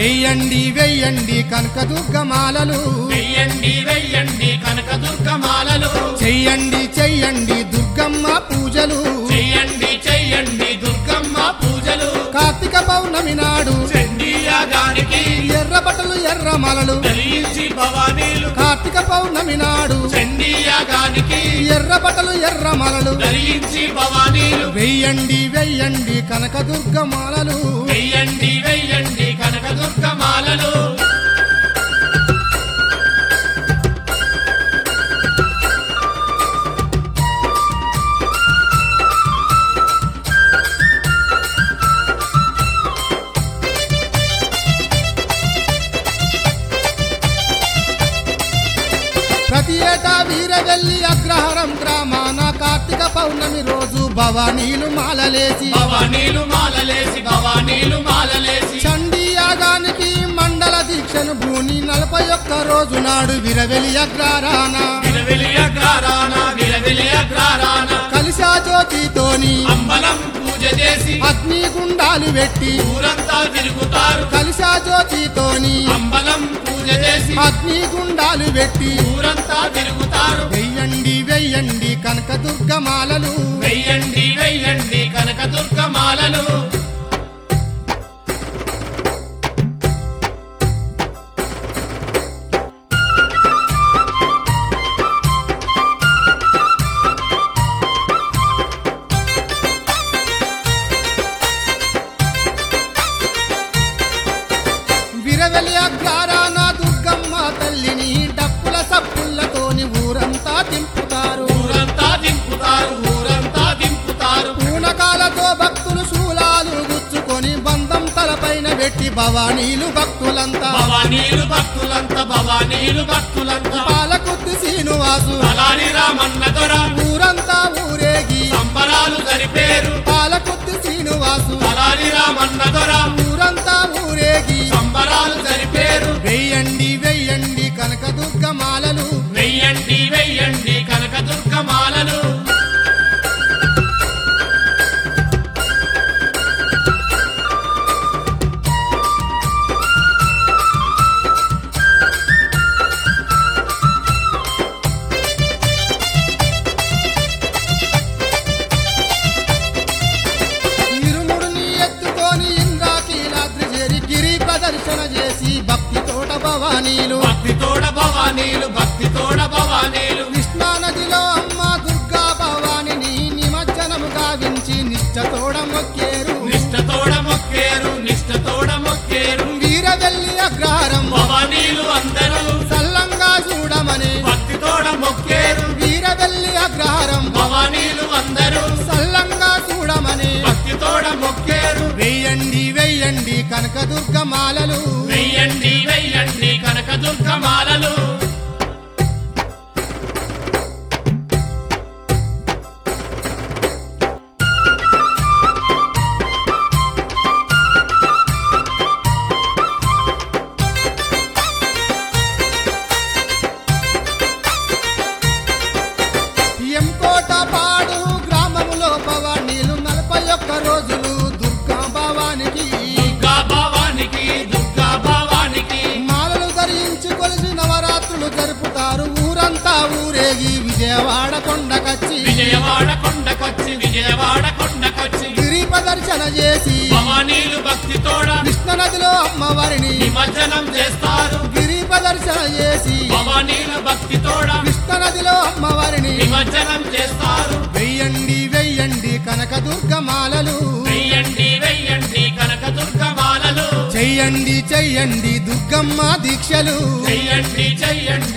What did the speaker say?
వెయ్యండి వెయ్యండి కనకదుర్గమాలలు వెయ్యండి వెయ్యండి కనకదుర్గమాలలు చెయ్యండి చెయ్యండి దుర్గమ్మ పూజలు చెయ్యండి చెయ్యండి దుర్గమ్మ పూజలు కార్తీక పౌర్ణమి నాడు చండీ యాగానికి ఎర్ర బట్టలు ఎర్ర మాలలు ధరించి భవానీలు కార్తీక పౌర్ణమి నాడు చండీ యాగానికి ఎర్ర బట్టలు ఎర్ర మాలలు ధరించి భవానీలు వెయ్యండి వెయ్యండి కనకదుర్గమాలలు వెయ్యండి వెయ్యండి కనకదుర్గమాలలు ప్రతి ఏటా వీరవెల్లి అగ్రహారం గ్రామాన కార్తీక పౌర్ణమి రోజు భవానీలు మాలలేసి భవానీలు మాలలేసి భవానీలు మాలలేసి చండీ యాగానికి మండల దీక్షను భూని 41 రోజు నాడు విరవెలి అగ్రహారాన విరవిలి అగ్రారాన కలిశా జ్యోతితోని అంబలం పూజ చేసి అగ్ని గుండాలు పెట్టి ఊరంతా తిరుగుతారు కలిశా జ్యోతితోని అంబలం పూజ చేసి అగ్ని గుండాలు పెట్టి ఊరంతా తిరుగుతారు వెయ్యండి వెయ్యండి కనకదుర్గమాలలు వెయ్యండి వెయ్యండి కనకదుర్గమాలలు విరవెలి అగ్రహారాన దుర్గమ్మ తల్లిని డప్పుల సప్పులతోని ఊరంతా తింపుతారు ఊరంతా దింపుతారు ఊరంతా దింపుతారు పూనకాలతో భక్తులు శూలాలు గుచ్చుకొని బంధం తలపైన పెట్టి భవానీలు భక్తులంతా భవానీలు భక్తులంతా భవానీలు భక్తులంతా పాలకుర్తి శ్రీనివాసు అలారి రామన్న దొర ఊరంతా ఊరేగి సంబరాలు జరిపేరు పాలకుర్తి శ్రీనివాసు అలారి రామన్న దొర ఊరంతా ఊరేగి సంబరాలు జరిపేరు వెయ్యండి వెయ్యండి కనకదుర్గమాలలు వెయ్యండి వెయ్యండి కనకదుర్గమాలలు ఇరుముడిని ఎత్తుకొని ఇంద్రాకీలాద్రి చేరి గిరి ప్రదర్శన చేసి భక్తి తోట భవానీలు భక్తి తోడ భవానీలు భక్తి తోడ భవానీలు కృష్ణా నదిలో అమ్మ దుర్గా భవానిని నిమజ్జనము గావించి నిష్టతోడ మొక్కేరు నిష్టతోడ మొక్కేరు నిష్టతోడ మొక్కేరు వీరవెల్లి అగ్రహారం భవానీలు అందరూ సల్లంగా చూడమని భక్తి తోడ మొక్కేరు వీరవెల్లి అగ్రహారం భవానీలు అందరూ సల్లంగా చూడమని భక్తి తోడ మొక్కేరు వెయ్యండి వెయ్యండి కనకదుర్గమాలలు వెయ్యండి వెయ్యండి కనకదుర్గమాలలు ఎంకోటపాడు గ్రామములో భవానీలు 41 రోజులు దుర్గా భవానికి దుర్గా భవానికి దుర్గా భవానికి మాలలు ధరించి కొలిసి నవరాత్రులు జరుపుతారు ఊరంతా ఊరేగి విజయవాడ కొండకచ్చి విజయవాడ కొండకొచ్చి విజయవాడ కొండకొచ్చి గిరి ప్రదర్శన చేసి భవానీలు భక్తి తోడ కృష్ణ నదిలో అమ్మవారిని నిమజ్జనం చేస్తారు గిరి ప్రదర్శన చేసి భవానీలు భక్తి తోడ కృష్ణ నదిలో అమ్మవారిని నిమజ్జనం చేస్తారు వెయ్యండి వెయ్యండి కనకదుర్గమాలలు వెయ్యండి వెయ్యండి కనకదుర్గమాలలు చెయ్యండి చెయ్యండి దుర్గమ్మ దీక్షలు చెయ్యండి చెయ్యండి